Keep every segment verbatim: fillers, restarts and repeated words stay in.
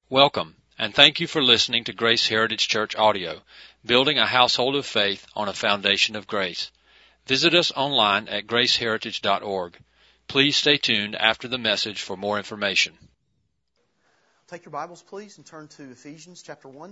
Welcome, and thank you for listening to Grace Heritage Church Audio, building a household of faith on a foundation of grace. Visit us online at grace heritage dot org. Please stay tuned after the message for more information. Take your Bibles, please, and turn to Ephesians chapter one.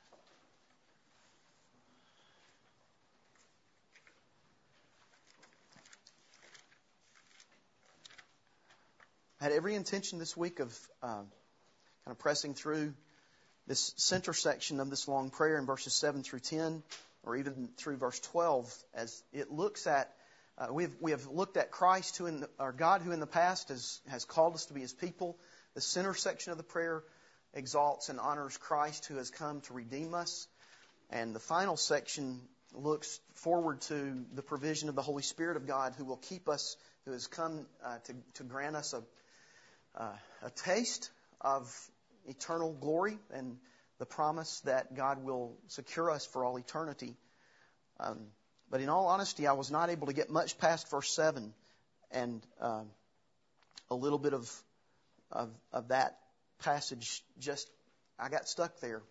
I had every intention this week of uh, kind of pressing through this center section of this long prayer in verses seven through ten, or even through verse twelve, as it looks at, uh, we have we have looked at Christ, who in the, our God, who in the past has, has called us to be His people. The center section of the prayer exalts and honors Christ, who has come to redeem us. And the final section looks forward to the provision of the Holy Spirit of God, who will keep us, who has come uh, to, to grant us a Uh, a taste of eternal glory and the promise that God will secure us for all eternity. Um, but in all honesty, I was not able to get much past verse seven, and uh, a little bit of, of of that passage just, I got stuck there,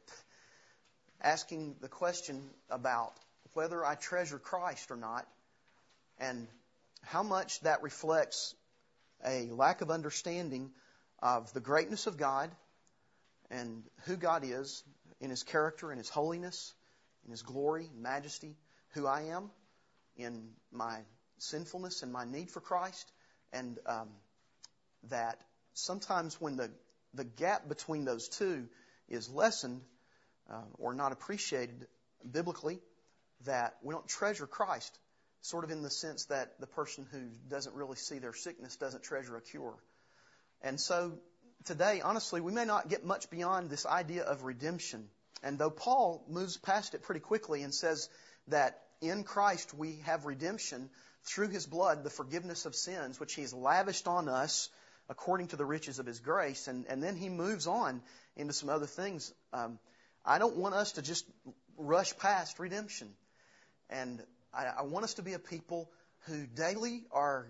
asking the question about whether I treasure Christ or not, and how much that reflects a lack of understanding of the greatness of God and who God is in His character, in His holiness, in His glory, majesty, who I am in my sinfulness and my need for Christ, and um, that sometimes when the, the gap between those two is lessened uh, or not appreciated biblically, that we don't treasure Christ, sort of in the sense that the person who doesn't really see their sickness doesn't treasure a cure. And so today, honestly, we may not get much beyond this idea of redemption. And though Paul moves past it pretty quickly and says that in Christ we have redemption through His blood, the forgiveness of sins, which He's lavished on us according to the riches of His grace, and, and then he moves on into some other things. Um, I don't want us to just rush past redemption. And I, I want us to be a people who daily are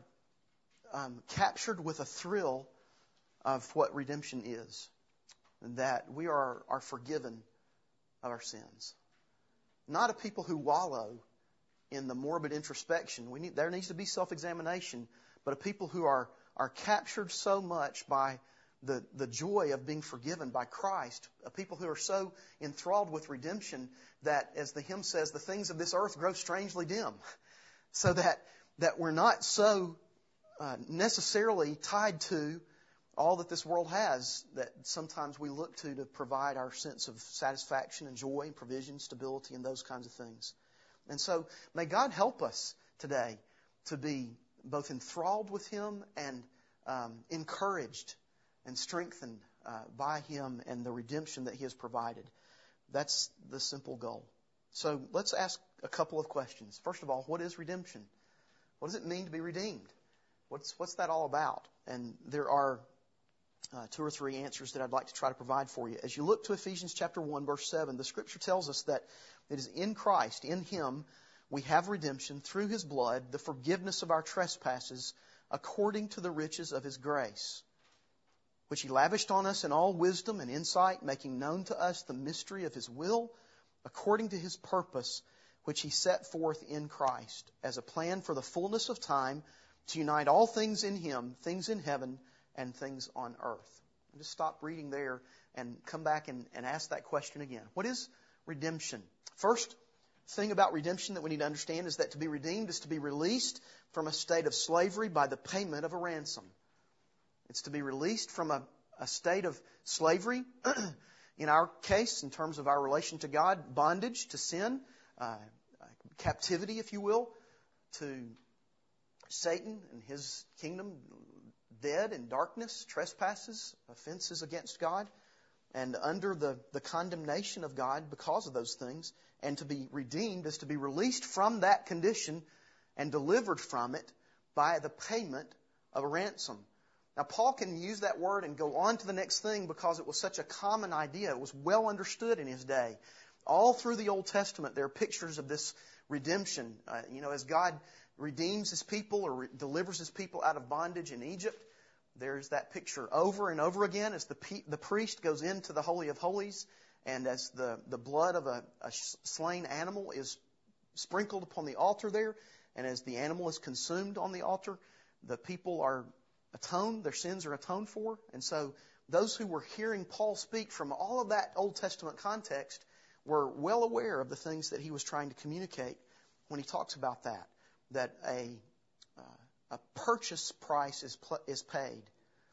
um, captured with a thrill of what redemption is, and that we are, are forgiven of our sins. Not a people who wallow in the morbid introspection. We need, there needs to be self-examination, but a people who are, are captured so much by the, the joy of being forgiven by Christ, a people who are so enthralled with redemption that, as the hymn says, the things of this earth grow strangely dim, so that, that we're not so uh, necessarily tied to all that this world has that sometimes we look to to provide our sense of satisfaction and joy and provision, stability, and those kinds of things. And so may God help us today to be both enthralled with Him and um, encouraged and strengthened uh, by Him and the redemption that He has provided. That's the simple goal. So let's ask a couple of questions. First of all, what is redemption? What does it mean to be redeemed? What's what's that all about? And there are uh, two or three answers that I'd like to try to provide for you. As you look to Ephesians chapter one, verse seven, the Scripture tells us that it is in Christ, in Him, we have redemption through His blood, the forgiveness of our trespasses, according to the riches of His grace, which He lavished on us in all wisdom and insight, making known to us the mystery of His will, according to His purpose, which He set forth in Christ, as a plan for the fullness of time, to unite all things in Him, things in heaven and things on earth. I'll just stop reading there and come back and, and ask that question again. What is redemption? First thing about redemption that we need to understand is that to be redeemed is to be released from a state of slavery by the payment of a ransom. It's to be released from a, a state of slavery. In our case, in terms of our relation to God, bondage to sin, uh, captivity, if you will, to Satan and his kingdom, dead in darkness, trespasses, offenses against God, and under the, the condemnation of God because of those things. And to be redeemed is to be released from that condition and delivered from it by the payment of a ransom. Now, Paul can use that word and go on to the next thing because it was such a common idea. It was well understood in his day. All through the Old Testament, there are pictures of this redemption. Uh, you know, as God redeems His people or re- delivers His people out of bondage in Egypt, there's that picture over and over again as the the priest goes into the Holy of Holies, and as the, the blood of a, a slain animal is sprinkled upon the altar there, and as the animal is consumed on the altar, the people are atoned, their sins are atoned for. And so those who were hearing Paul speak from all of that Old Testament context were well aware of the things that he was trying to communicate when he talks about that, that a uh, a purchase price is pl- is paid.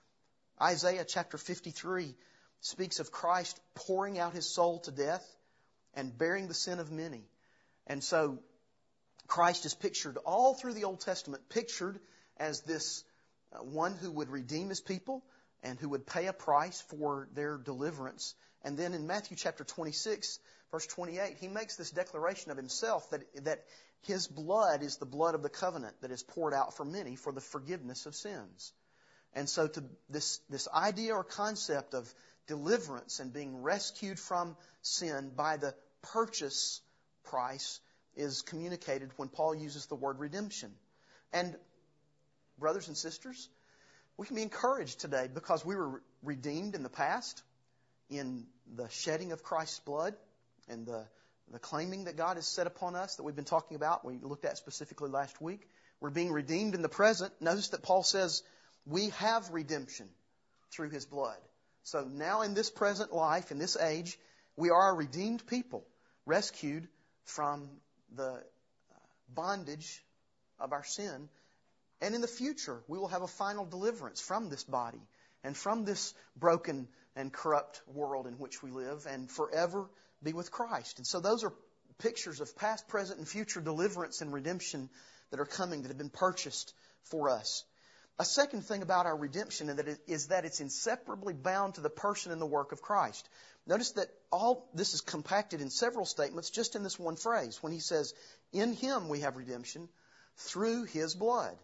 Isaiah chapter fifty-three speaks of Christ pouring out his soul to death and bearing the sin of many. And so Christ is pictured all through the Old Testament, pictured as this uh, one who would redeem his people and who would pay a price for their deliverance. And then in Matthew chapter twenty-six, verse twenty-eight, he makes this declaration of himself that, that his blood is the blood of the covenant that is poured out for many for the forgiveness of sins. And so to this, this idea or concept of deliverance and being rescued from sin by the purchase price is communicated when Paul uses the word redemption. And brothers and sisters, we can be encouraged today because we were redeemed in the past in the shedding of Christ's blood and the, the claiming that God has set upon us that we've been talking about. We looked at specifically last week. We're being redeemed in the present. Notice that Paul says we have redemption through his blood. So now in this present life, in this age, we are a redeemed people, rescued from the bondage of our sin. And in the future, we will have a final deliverance from this body and from this broken and corrupt world in which we live and forever be with Christ. And so those are pictures of past, present, and future deliverance and redemption that are coming, that have been purchased for us. A second thing about our redemption is that it's inseparably bound to the person and the work of Christ. Notice that all this is compacted in several statements just in this one phrase when he says, in him we have redemption through his blood.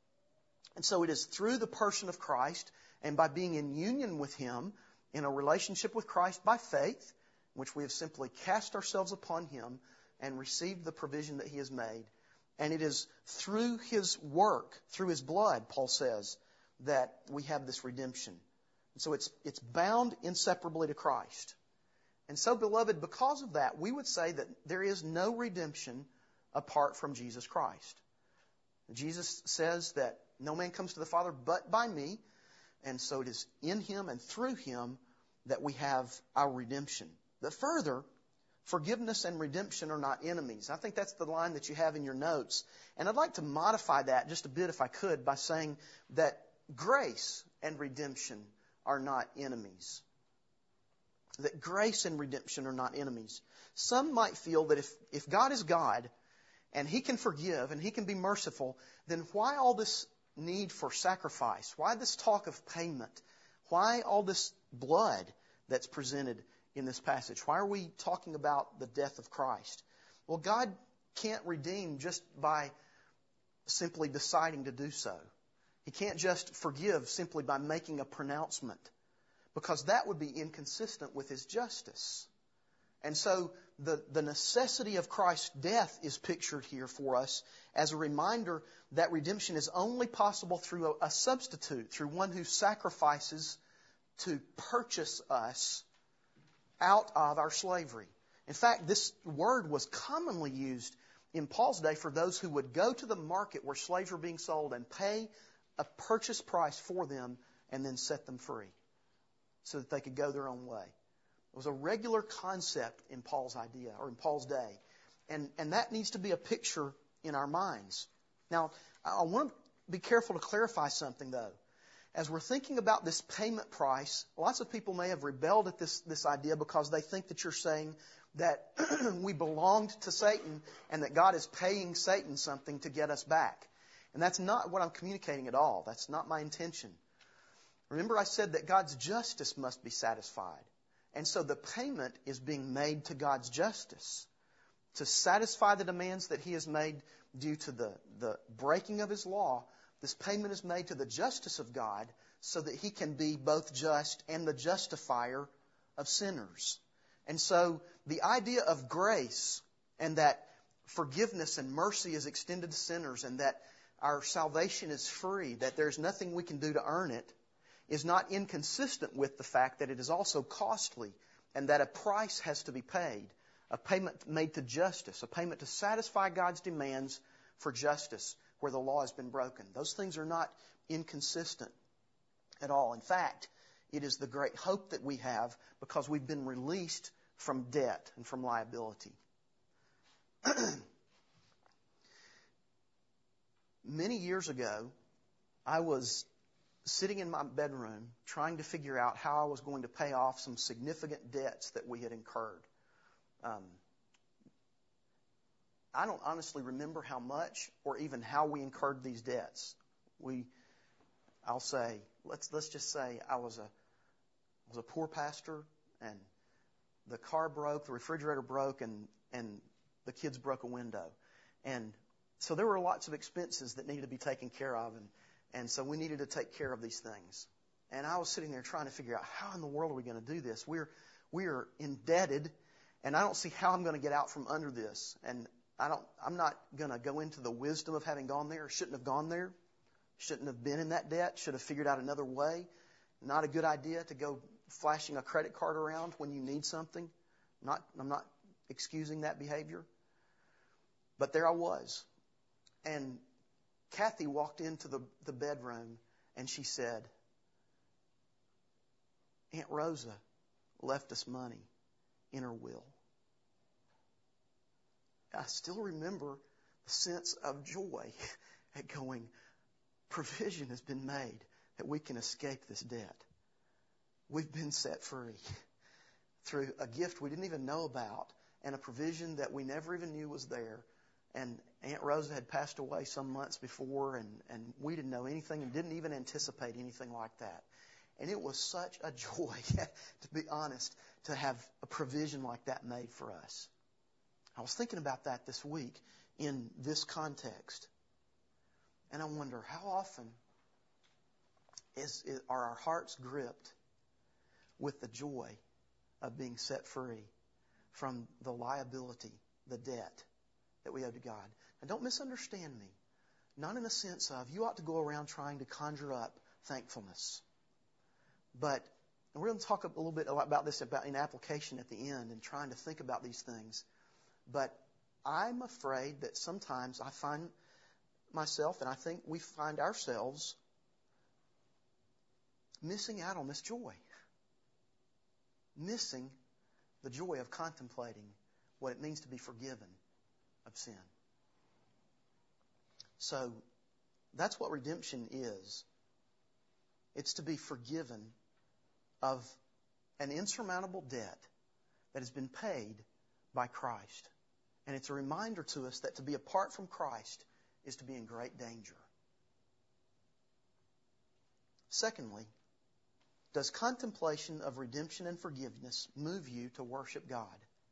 And so it is through the person of Christ and by being in union with him in a relationship with Christ by faith, in which we have simply cast ourselves upon him and received the provision that he has made. And it is through his work, through his blood, Paul says, that we have this redemption. And so it's it's bound inseparably to Christ. And so, beloved, because of that, we would say that there is no redemption apart from Jesus Christ. Jesus says that no man comes to the Father but by me. And so it is in him and through him that we have our redemption. But further, forgiveness and redemption are not enemies. I think that's the line that you have in your notes. And I'd like to modify that just a bit if I could by saying that grace and redemption are not enemies. That grace and redemption are not enemies. Some might feel that if, if God is God and he can forgive and he can be merciful, then why all this need for sacrifice? Why this talk of payment? Why all this blood that's presented in this passage? Why are we talking about the death of Christ? Well, God can't redeem just by simply deciding to do so. He can't just forgive simply by making a pronouncement, because that would be inconsistent with his justice. And so the, the necessity of Christ's death is pictured here for us as a reminder that redemption is only possible through a, a substitute, through one who sacrifices to purchase us out of our slavery. In fact, this word was commonly used in Paul's day for those who would go to the market where slaves were being sold and pay a purchase price for them and then set them free so that they could go their own way. It was a regular concept in Paul's idea or in Paul's day. And, and that needs to be a picture in our minds. Now, I want to be careful to clarify something though. As we're thinking about this payment price, lots of people may have rebelled at this, this idea because they think that you're saying that we belonged to Satan and that God is paying Satan something to get us back. And that's not what I'm communicating at all. That's not my intention. Remember I said that God's justice must be satisfied. And so the payment is being made to God's justice to satisfy the demands that he has made due to the, the breaking of his law. This payment is made to the justice of God so that he can be both just and the justifier of sinners. And so the idea of grace and that forgiveness and mercy is extended to sinners and that our salvation is free, that there's nothing we can do to earn it, is not inconsistent with the fact that it is also costly and that a price has to be paid, a payment made to justice, a payment to satisfy God's demands for justice where the law has been broken. Those things are not inconsistent at all. In fact, it is the great hope that we have because we've been released from debt and from liability. Many years ago, I was sitting in my bedroom trying to figure out how I was going to pay off some significant debts that we had incurred. Um, I don't honestly remember how much or even how we incurred these debts. We, I'll say, let's let's just say I was a was a poor pastor, and the car broke, the refrigerator broke, and and the kids broke a window, and so there were lots of expenses that needed to be taken care of, and and so we needed to take care of these things. And I was sitting there trying to figure out how in the world are we going to do this? We're we're indebted, and I don't see how I'm going to get out from under this. And I don't. I'm not going to go into the wisdom of having gone there. Shouldn't have gone there. Shouldn't have been in that debt. Should have figured out another way. Not a good idea to go flashing a credit card around when you need something. Not. I'm not excusing that behavior. But there I was, and Kathy walked into the, the bedroom and she said, Aunt Rosa left us money in her will. I still remember the sense of joy at going, provision has been made that we can escape this debt. We've been set free through a gift we didn't even know about and a provision that we never even knew was there. And Aunt Rosa had passed away some months before, and, and we didn't know anything and didn't even anticipate anything like that. And it was such a joy, to be honest, to have a provision like that made for us. I was thinking about that this week in this context. And I wonder, how often is, is are our hearts gripped with the joy of being set free from the liability, the debt that we owe to God? Now, don't misunderstand me. Not in the sense of you ought to go around trying to conjure up thankfulness. But and we're going to talk a little bit about this about in application at the end and trying to think about these things. But I'm afraid that sometimes I find myself, and I think we find ourselves, missing out on this joy. Missing the joy of contemplating what it means to be forgiven of sin. So that's what redemption is. It's to be forgiven of an insurmountable debt that has been paid by Christ. And it's a reminder to us that to be apart from Christ is to be in great danger. Secondly, does contemplation of redemption and forgiveness move you to worship God?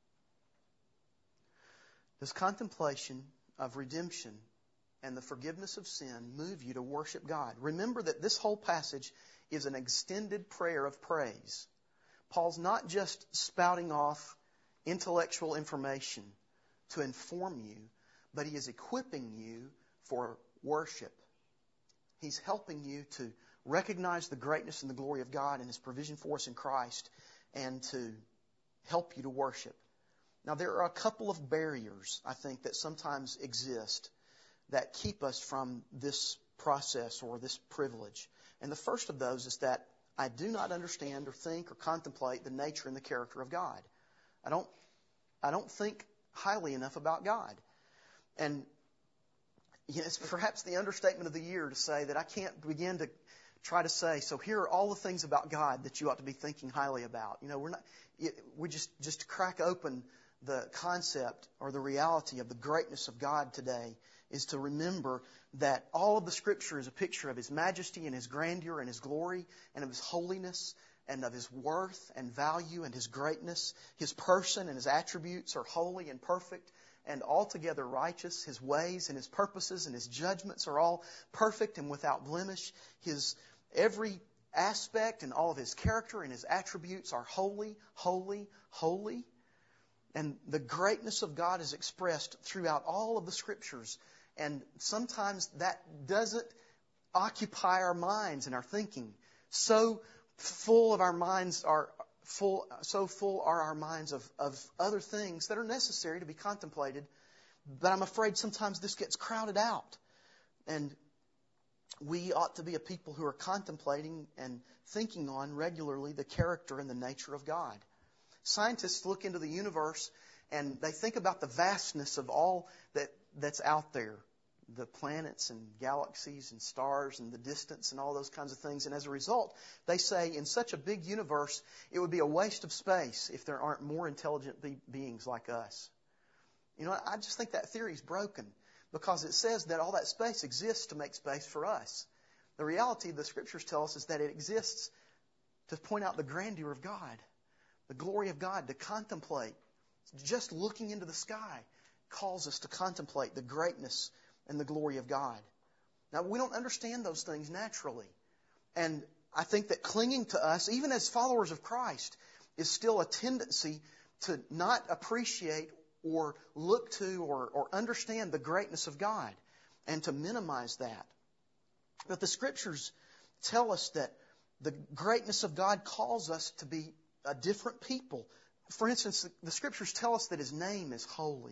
Does contemplation of redemption and the forgiveness of sin move you to worship God? Remember that this whole passage is an extended prayer of praise. Paul's not just spouting off intellectual information to inform you, but he is equipping you for worship. He's helping you to recognize the greatness and the glory of God and His provision for us in Christ and to help you to worship. Now, there are a couple of barriers, I think, that sometimes exist that keep us from this process or this privilege. And the first of those is that I do not understand or think or contemplate the nature and the character of God. I don't, I don't think highly enough about God. And you know, it's perhaps the understatement of the year to say that I can't begin to try to say, so here are all the things about God that you ought to be thinking highly about. You know, we're not, we just, just crack open the concept or the reality of the greatness of God today is to remember that all of the Scripture is a picture of His majesty and His grandeur and His glory and of His holiness and of His worth and value and His greatness. His person and His attributes are holy and perfect and altogether righteous. His ways and His purposes and His judgments are all perfect and without blemish. His every aspect and all of His character and His attributes are holy, holy, holy. And the greatness of God is expressed throughout all of the Scriptures. And sometimes that doesn't occupy our minds and our thinking So full of our minds are full, so full are our minds of, of other things that are necessary to be contemplated. But I'm afraid sometimes this gets crowded out. And we ought to be a people who are contemplating and thinking on regularly the character and the nature of God. Scientists look into the universe and they think about the vastness of all that, that's out there. The planets and galaxies and stars and the distance and all those kinds of things. And as a result, they say in such a big universe, it would be a waste of space if there aren't more intelligent be- beings like us. You know, I just think that theory is broken because it says that all that space exists to make space for us. The reality the Scriptures tell us is that it exists to point out the grandeur of God, the glory of God, to contemplate. Just looking into the sky calls us to contemplate the greatness and the glory of God. Now, we don't understand those things naturally. And I think that clinging to us, even as followers of Christ, is still a tendency to not appreciate or look to or, or understand the greatness of God and to minimize that. But the Scriptures tell us that the greatness of God calls us to be a different people. For instance, the Scriptures tell us that His name is holy.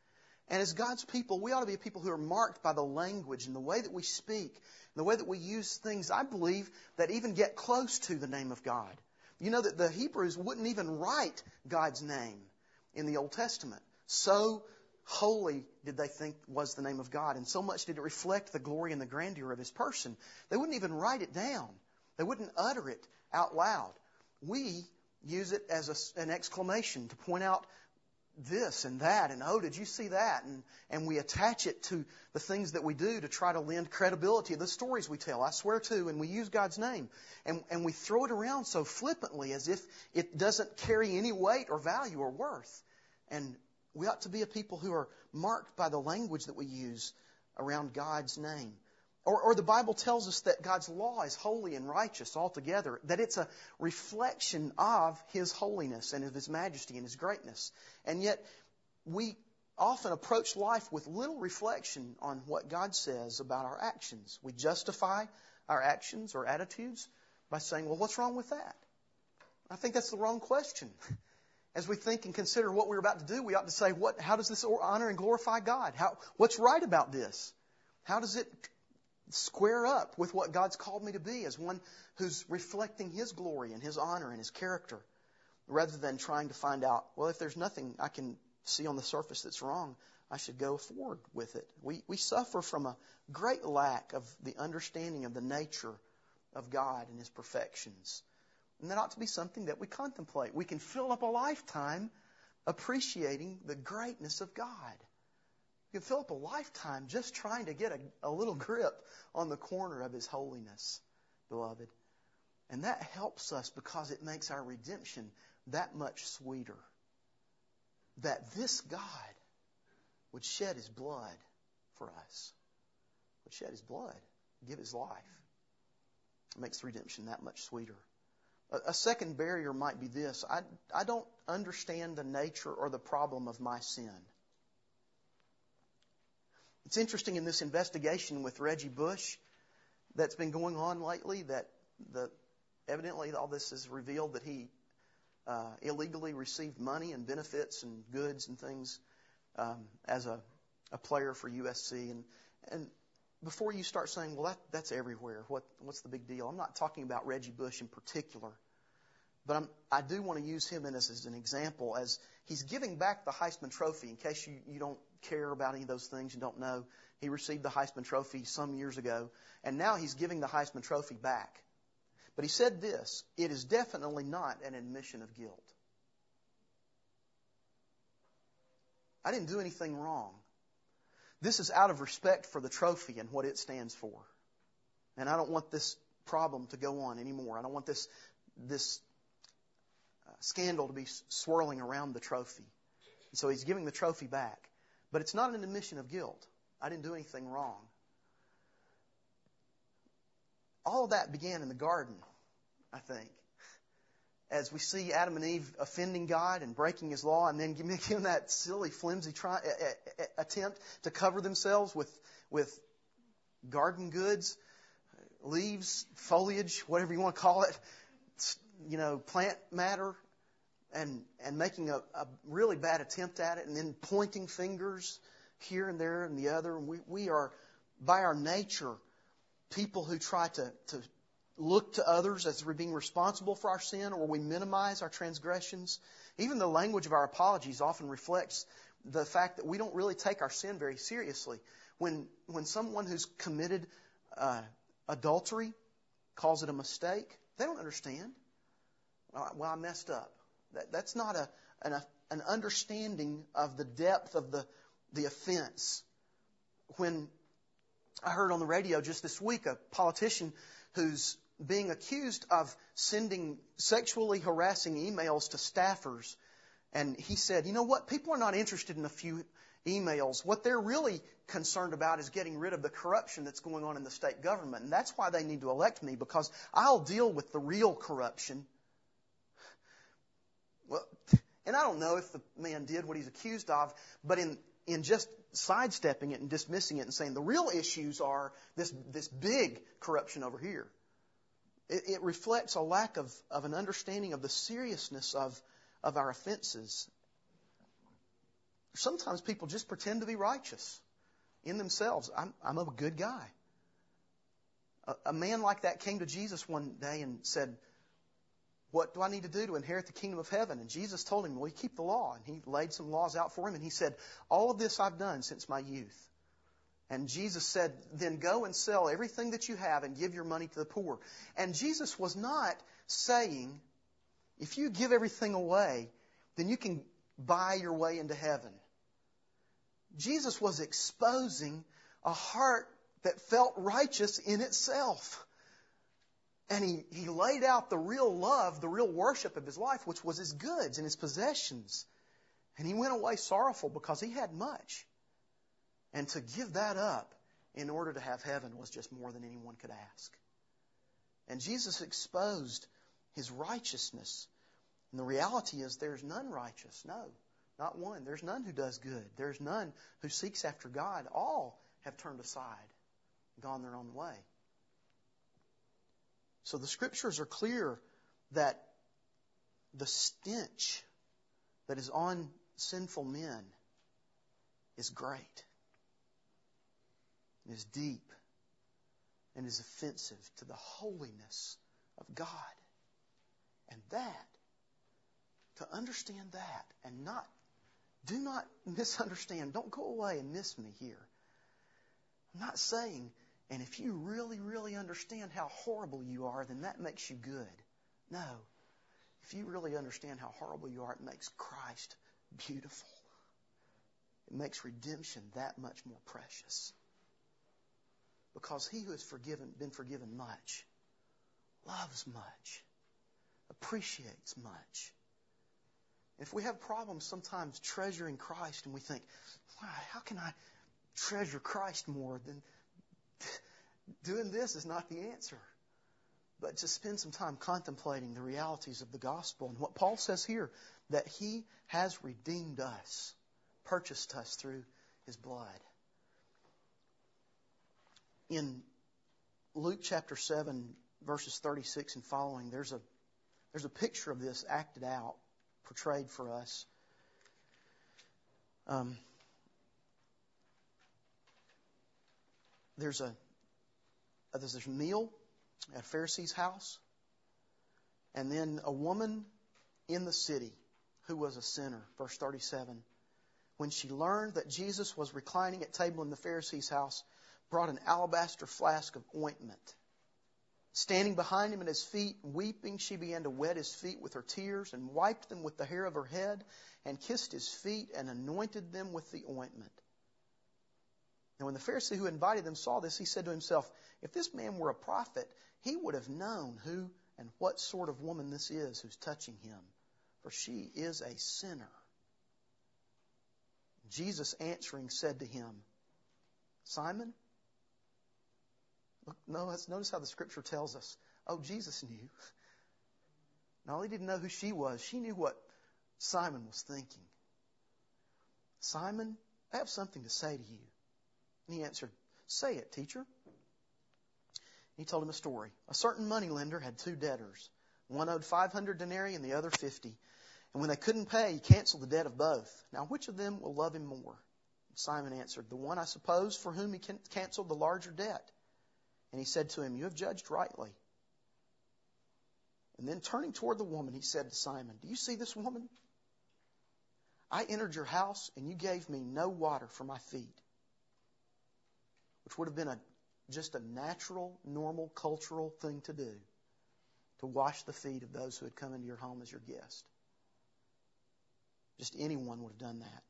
And as God's people, we ought to be a people who are marked by the language and the way that we speak, and the way that we use things, I believe, that even get close to the name of God. You know that the Hebrews wouldn't even write God's name in the Old Testament. So holy did they think was the name of God, and so much did it reflect the glory and the grandeur of His person. They wouldn't even write it down. They wouldn't utter it out loud. We use it as a, an exclamation to point out this and that, and oh, did you see that? And and we attach it to the things that we do to try to lend credibility to the stories we tell. I swear to, and we use God's name. And, and we throw it around so flippantly as if it doesn't carry any weight or value or worth. And we ought to be a people who are marked by the language that we use around God's name. Or, or the Bible tells us that God's law is holy and righteous altogether, that it's a reflection of His holiness and of His majesty and His greatness. And yet we often approach life with little reflection on what God says about our actions. We justify our actions or attitudes by saying, well, what's wrong with that? I think that's the wrong question. As we think and consider what we're about to do, we ought to say, what? How does this honor and glorify God? How, what's right about this? How does it square up with what God's called me to be as one who's reflecting His glory and His honor and His character, rather than trying to find out, well, if there's nothing I can see on the surface that's wrong, I should go forward with it. We we suffer from a great lack of the understanding of the nature of God and His perfections. And that ought to be something that we contemplate. We can fill up a lifetime appreciating the greatness of God. You can fill up a lifetime just trying to get a, a little grip on the corner of His holiness, beloved. And that helps us because it makes our redemption that much sweeter. That this God would shed His blood for us. Would shed His blood, give His life. It makes redemption that much sweeter. A, a second barrier might be this. I, I don't understand the nature or the problem of my sin. It's interesting in this investigation with Reggie Bush that's been going on lately that the evidently all this has revealed that he uh, illegally received money and benefits and goods and things um, as a, a player for U S C. And and before you start saying, well, that that's everywhere, what what's the big deal? I'm not talking about Reggie Bush in particular. But I'm, I do want to use him as, as an example as he's giving back the Heisman Trophy. In case you, you don't care about any of those things, you don't know, he received the Heisman Trophy some years ago, and now he's giving the Heisman Trophy back. But he said this, it is definitely not an admission of guilt. I didn't do anything wrong. This is out of respect for the trophy and what it stands for. And I don't want this problem to go on anymore. I don't want this this scandal to be swirling around the trophy. So he's giving the trophy back. But it's not an admission of guilt. I didn't do anything wrong. All of that began in the garden, I think. As we see Adam and Eve offending God and breaking His law, and then giving that silly, flimsy try, a, a, attempt to cover themselves with, with garden goods, leaves, foliage, whatever you want to call it, you know, plant matter, and and making a, a really bad attempt at it, and then pointing fingers here and there and the other. And we, we are, by our nature, people who try to, to look to others as we're being responsible for our sin, or we minimize our transgressions. Even the language of our apologies often reflects the fact that we don't really take our sin very seriously. When when someone who's committed uh, adultery calls it a mistake, they don't understand. Well, I messed up. That, that's not a an, an understanding of the depth of the the offense. When I heard on the radio just this week a politician who's being accused of sending sexually harassing emails to staffers. And he said, you know what? People are not interested in a few emails. What they're really concerned about is getting rid of the corruption that's going on in the state government. And that's why they need to elect me, because I'll deal with the real corruption. Well, and I don't know if the man did what he's accused of, but in in just sidestepping it and dismissing it and saying the real issues are this this big corruption over here. It, it reflects a lack of, of an understanding of the seriousness of, of our offenses. Sometimes people just pretend to be righteous in themselves. I'm, I'm a good guy. A, a man like that came to Jesus one day and said, what do I need to do to inherit the kingdom of heaven? And Jesus told him, well, you keep the law. And he laid some laws out for him. And he said, all of this I've done since my youth. And Jesus said, then go and sell everything that you have and give your money to the poor. And Jesus was not saying, if you give everything away, then you can buy your way into heaven. Jesus was exposing a heart that felt righteous in itself. And he, he laid out the real love, the real worship of his life, which was his goods and his possessions. And he went away sorrowful because he had much. And to give that up in order to have heaven was just more than anyone could ask. And Jesus exposed his righteousness. And the reality is there's none righteous. No, not one. There's none who does good. There's none who seeks after God. All have turned aside, gone their own way. So the Scriptures are clear that the stench that is on sinful men is great, is deep, and is offensive to the holiness of God. And that, to understand that and not, do not misunderstand, don't go away and miss me here. I'm not saying, and if you really, really understand how horrible you are, then that makes you good. No. If you really understand how horrible you are, it makes Christ beautiful. It makes redemption that much more precious. Because he who has forgiven, been forgiven much, loves much, appreciates much. If we have problems sometimes treasuring Christ and we think, wow, how can I treasure Christ more than... Doing this is not the answer. But to spend some time contemplating the realities of the gospel and what Paul says here, that he has redeemed us, purchased us through his blood. In Luke chapter seven, verses thirty-six and following, there's a there's a picture of this acted out, portrayed for us. Um, there's a There's a meal at a Pharisee's house. And then a woman in the city who was a sinner, verse thirty-seven, when she learned that Jesus was reclining at table in the Pharisee's house, brought an alabaster flask of ointment. Standing behind him at his feet, weeping, she began to wet his feet with her tears and wiped them with the hair of her head and kissed his feet and anointed them with the ointment. And when the Pharisee who invited them saw this, he said to himself, if this man were a prophet, he would have known who and what sort of woman this is who's touching him, for she is a sinner. Jesus answering said to him, Simon, look, notice how the Scripture tells us, oh, Jesus knew. Not only did he know who she was, she knew what Simon was thinking. Simon, I have something to say to you. And he answered, say it, teacher. He told him a story. A certain moneylender had two debtors. One owed five hundred denarii and the other fifty. And when they couldn't pay, he canceled the debt of both. Now, which of them will love him more? Simon answered, the one, I suppose, for whom he canceled the larger debt. And he said to him, you have judged rightly. And then turning toward the woman, he said to Simon, do you see this woman? I entered your house and you gave me no water for my feet, which would have been a just a natural, normal, cultural thing to do, to wash the feet of those who had come into your home as your guest. Just anyone would have done that.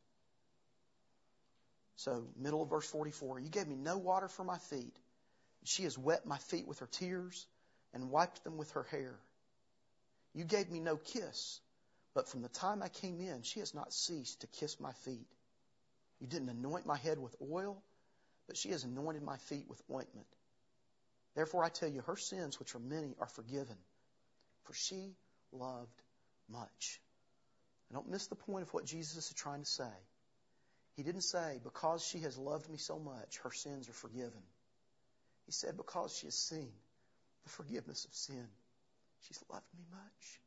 So, middle of verse forty-four, you gave me no water for my feet. She has wet my feet with her tears and wiped them with her hair. You gave me no kiss, but from the time I came in, she has not ceased to kiss my feet. You didn't anoint my head with oil, but she has anointed my feet with ointment. Therefore I tell you, her sins, which are many, are forgiven, for she loved much. I don't miss the point of what Jesus is trying to say. He didn't say, because she has loved me so much, her sins are forgiven. He said, because she has seen the forgiveness of sin, she's loved me much.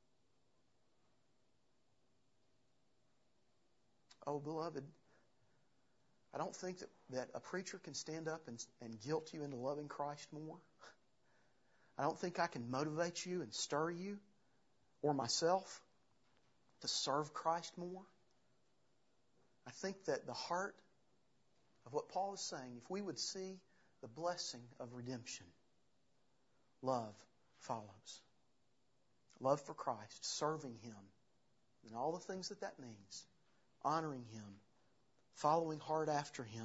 Oh, beloved, I don't think that, that a preacher can stand up and, and guilt you into loving Christ more. I don't think I can motivate you and stir you, or myself, to serve Christ more. I think that the heart of what Paul is saying, if we would see the blessing of redemption, love follows. Love for Christ, serving Him, and all the things that that means, honoring Him, following hard after Him.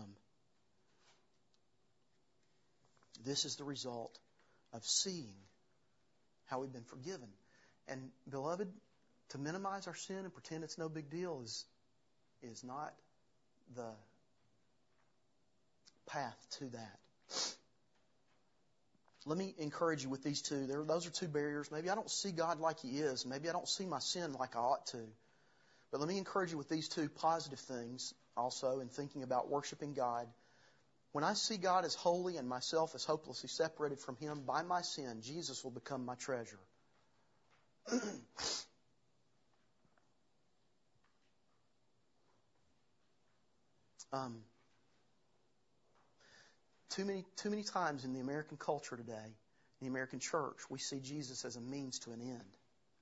This is the result of seeing how we've been forgiven. And, beloved, to minimize our sin and pretend it's no big deal is, is not the path to that. Let me encourage you with these two. There, those are two barriers. Maybe I don't see God like He is. Maybe I don't see my sin like I ought to. But let me encourage you with these two positive things also in thinking about worshiping God. When I see God as holy and myself as hopelessly separated from Him by my sin, Jesus will become my treasure. um, too many, too many times in the American culture today, in the American church, we see Jesus as a means to an end.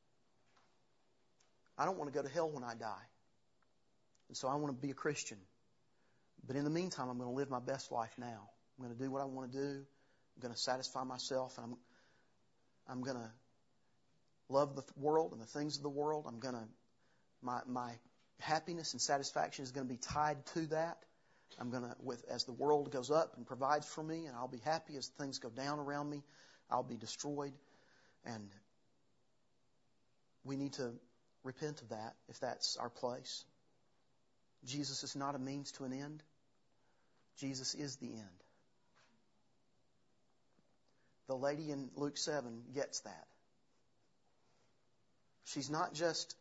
I don't want to go to hell when I die. And so I want to be a Christian. But in the meantime, I'm going to live my best life now. I'm going to do what I want to do. I'm going to satisfy myself. And I'm, I'm going to love the world and the things of the world. I'm going to, my, my happiness and satisfaction is going to be tied to that. I'm going to, with, as the world goes up and provides for me, and I'll be happy as things go down around me, I'll be destroyed. And we need to repent of that if that's our place. Jesus is not a means to an end. Jesus is the end. The lady in Luke seven gets that. She's not just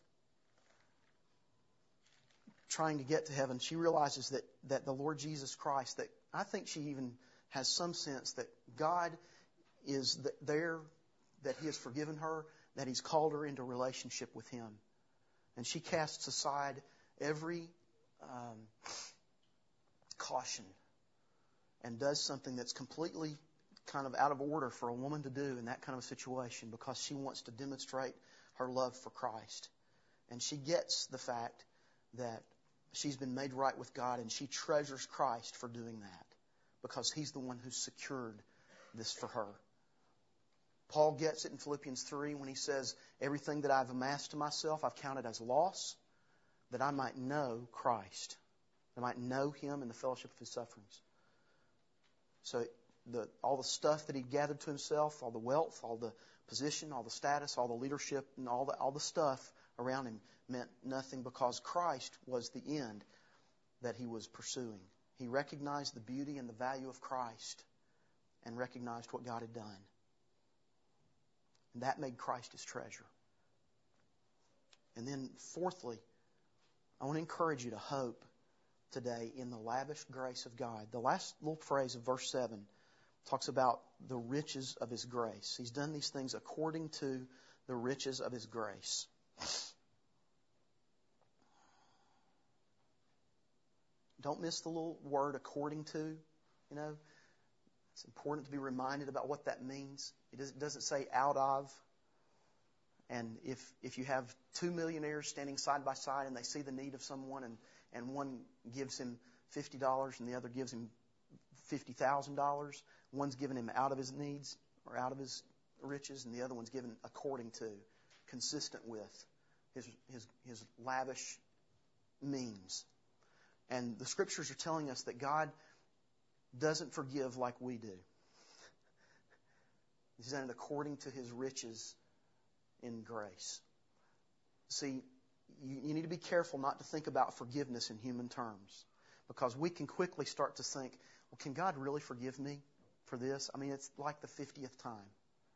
trying to get to heaven. She realizes that, that the Lord Jesus Christ, that I think she even has some sense that God is there, that He has forgiven her, that He's called her into relationship with Him. And she casts aside every um, caution and does something that's completely kind of out of order for a woman to do in that kind of a situation, because she wants to demonstrate her love for Christ. And she gets the fact that she's been made right with God, and she treasures Christ for doing that, because He's the one who's secured this for her. Paul gets it in Philippians three when he says, everything that I've amassed to myself, I've counted as loss, that I might know Christ, that I might know Him in the fellowship of His sufferings. So the, all the stuff that he gathered to himself, all the wealth, all the position, all the status, all the leadership, and all the, all the stuff around him meant nothing, because Christ was the end that he was pursuing. He recognized the beauty and the value of Christ and recognized what God had done. And that made Christ his treasure. And then fourthly, I want to encourage you to hope today in the lavish grace of God. The last little phrase of verse seven talks about the riches of His grace. He's done these things according to the riches of His grace. Don't miss the little word according to. You know, it's important to be reminded about what that means. It doesn't say out of. And if if you have two millionaires standing side by side and they see the need of someone and, and one gives him fifty dollars and the other gives him fifty thousand dollars, one's giving him out of his needs or out of his riches and the other one's given according to, consistent with his his, his lavish means. And the Scriptures are telling us that God doesn't forgive like we do. He's done it according to His riches in grace. See, you, you need to be careful not to think about forgiveness in human terms, because we can quickly start to think, well, can God really forgive me for this? I mean, it's like the fiftieth time.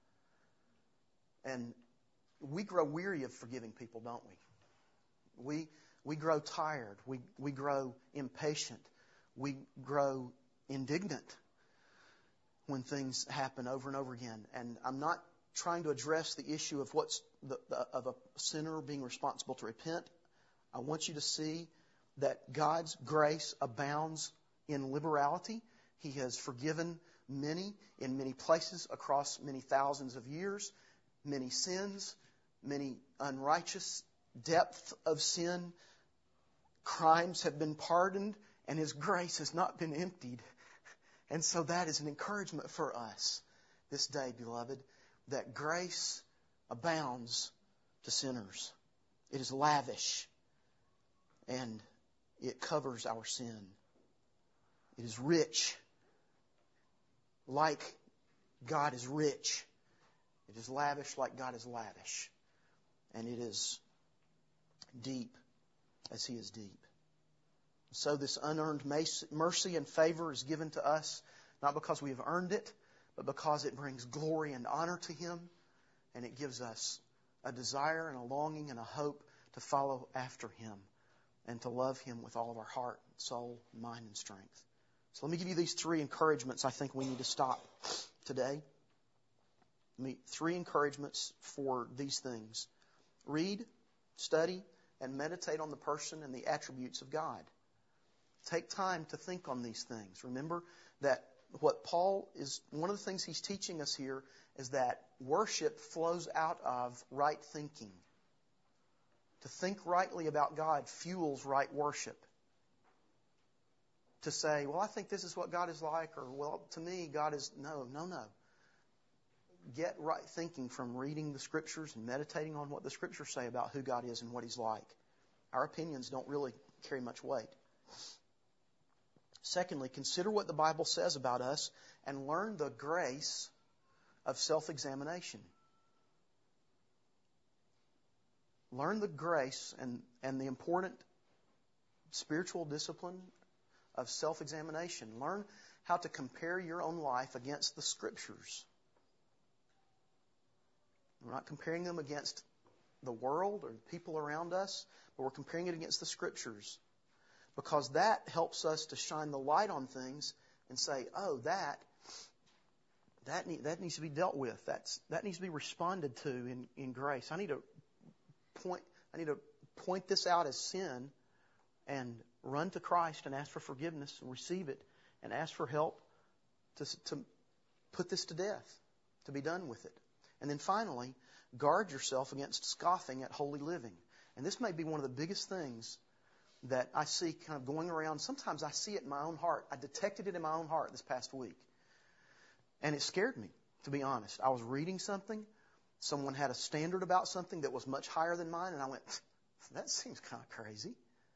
And we grow weary of forgiving people, don't we? We we grow tired. We we grow impatient. We grow indignant when things happen over and over again. And I'm not trying to address the issue of what's the, the, of a sinner being responsible to repent. I want you to see that God's grace abounds in liberality. He has forgiven many in many places across many thousands of years, many sins, many unrighteous depth of sin. Crimes have been pardoned, and His grace has not been emptied. And so that is an encouragement for us this day, beloved, that grace abounds to sinners. It is lavish, and it covers our sin. It is rich, like God is rich. It is lavish like God is lavish. And it is deep as He is deep. So this unearned mercy and favor is given to us, not because we have earned it, but because it brings glory and honor to Him, and it gives us a desire and a longing and a hope to follow after Him and to love Him with all of our heart, soul, mind, and strength. So let me give you these three encouragements I think we need to stop today. Me, three encouragements for these things. Read, study, and meditate on the person and the attributes of God. Take time to think on these things. Remember that what Paul is, one of the things he's teaching us here is that worship flows out of right thinking. To think rightly about God fuels right worship. To say, well, I think this is what God is like, or, well, to me, God is... No, no, no. Get right thinking from reading the Scriptures and meditating on what the Scriptures say about who God is and what He's like. Our opinions don't really carry much weight. Secondly, consider what the Bible says about us and learn the grace of self-examination. Learn the grace and, and the important spiritual discipline of self-examination. Learn how to compare your own life against the Scriptures. We're not comparing them against the world or people around us, but we're comparing it against the Scriptures. Because that helps us to shine the light on things and say, oh, that that, need, that needs to be dealt with. That's, that needs to be responded to in, in grace. I need to point I need to point this out as sin and run to Christ and ask for forgiveness and receive it and ask for help to, to put this to death, to be done with it. And then finally, guard yourself against scoffing at holy living. And this may be one of the biggest things that I see kind of going around. Sometimes I see it in my own heart. I detected it in my own heart this past week. And it scared me, to be honest. I was reading something. Someone had a standard about something that was much higher than mine. And I went, that seems kind of crazy.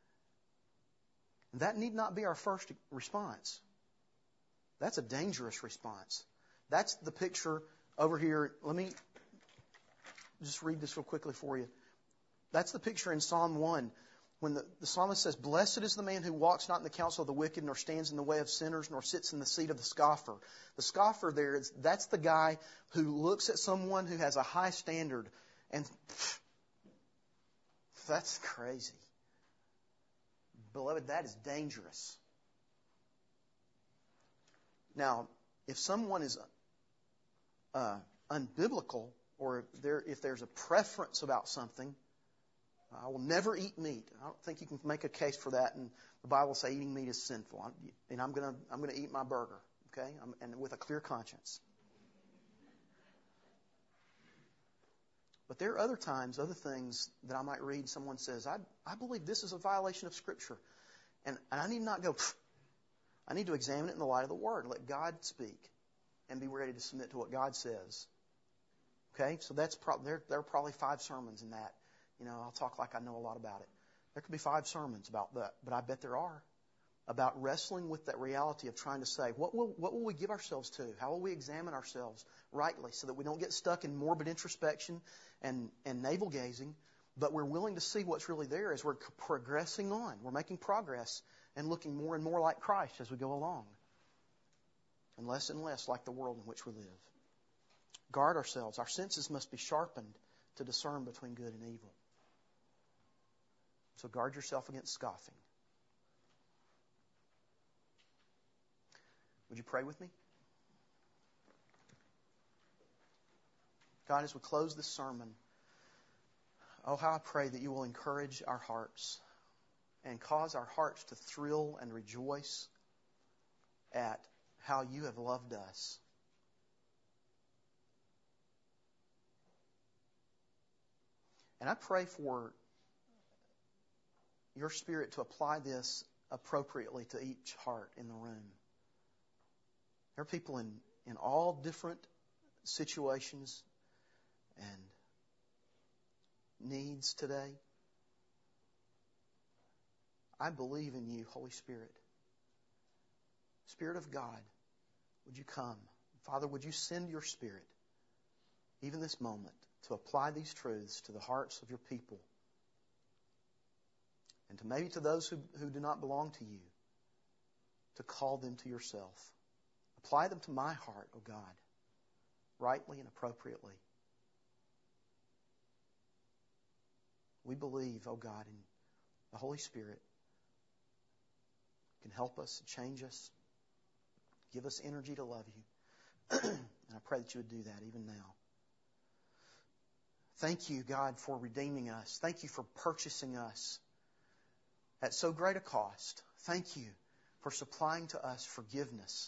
That need not be our first response. That's a dangerous response. That's the picture over here. Let me just read this real quickly for you. That's the picture in Psalm one. When the, the psalmist says, blessed is the man who walks not in the counsel of the wicked, nor stands in the way of sinners, nor sits in the seat of the scoffer. The scoffer there, is that's the guy who looks at someone who has a high standard and pff, that's crazy. Beloved, that is dangerous. Now, if someone is uh, unbiblical, or if, there, if there's a preference about something, I will never eat meat. I don't think you can make a case for that, and the Bible will say eating meat is sinful. I'm, and I'm going to I'm going to eat my burger, okay, I'm, and with a clear conscience. But there are other times, other things that I might read. Someone says, I, I believe this is a violation of Scripture. And, and I need not go, Pfft. I need to examine it in the light of the Word. Let God speak and be ready to submit to what God says. Okay? So that's pro- there, there are probably five sermons in that. You know, I'll talk like I know a lot about it. There could be five sermons about that, but I bet there are. About wrestling with that reality of trying to say, what will, what will we give ourselves to? How will we examine ourselves rightly so that we don't get stuck in morbid introspection and, and navel-gazing, but we're willing to see what's really there as we're progressing on. We're making progress and looking more and more like Christ as we go along, and less and less like the world in which we live. Guard ourselves. Our senses must be sharpened to discern between good and evil. So guard yourself against scoffing. Would you pray with me? God, as we close this sermon, oh, how I pray that you will encourage our hearts and cause our hearts to thrill and rejoice at how you have loved us. And I pray for your Spirit to apply this appropriately to each heart in the room. There are people in, in all different situations and needs today. I believe in you, Holy Spirit. Spirit of God, would you come? Father, would you send your Spirit, even this moment, to apply these truths to the hearts of your people, and to maybe to those who, who do not belong to you, to call them to yourself. Apply them to my heart, O God, rightly and appropriately. We believe, O God, in the Holy Spirit can help us, change us, give us energy to love you. And I pray that you would do that even now. Thank you, God, for redeeming us. Thank you for purchasing us at so great a cost. Thank you for supplying to us forgiveness.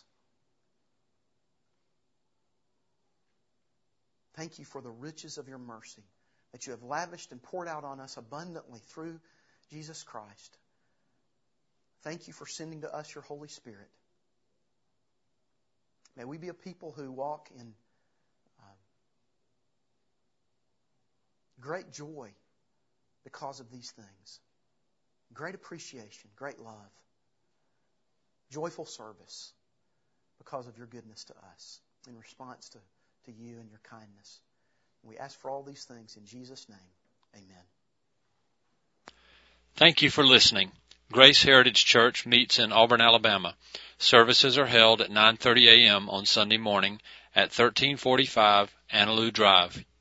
Thank you for the riches of your mercy that you have lavished and poured out on us abundantly through Jesus Christ. Thank you for sending to us your Holy Spirit. May we be a people who walk in uh, great joy because of these things. Great appreciation, great love, joyful service because of your goodness to us in response to, to you and your kindness. We ask for all these things in Jesus' name. Amen. Thank you for listening. Grace Heritage Church meets in Auburn, Alabama. Services are held at nine thirty a.m. on Sunday morning at thirteen forty-five Annaloo Drive,